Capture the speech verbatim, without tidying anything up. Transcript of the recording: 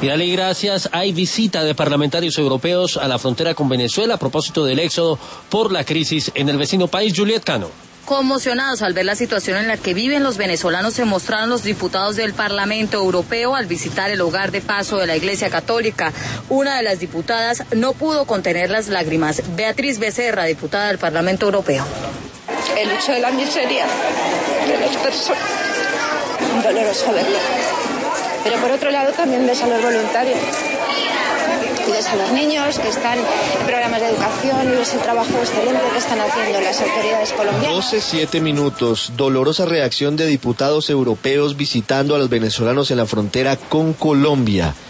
Y dale gracias, hay visita de parlamentarios europeos a la frontera con Venezuela a propósito del éxodo por la crisis en el vecino país. Juliet Cano. Conmocionados al ver la situación en la que viven los venezolanos, se mostraron los diputados del Parlamento Europeo al visitar el hogar de paso de la Iglesia Católica. Una de las diputadas no pudo contener las lágrimas. Beatriz Becerra, diputada del Parlamento Europeo. El hecho de la miseria de las personas, doloroso verlo. Pero por otro lado también ves a los voluntarios. Y ves a los niños que están en programas de educación y ves el trabajo excelente que están haciendo las autoridades colombianas. doce, siete minutos, dolorosa reacción de diputados europeos visitando a los venezolanos en la frontera con Colombia.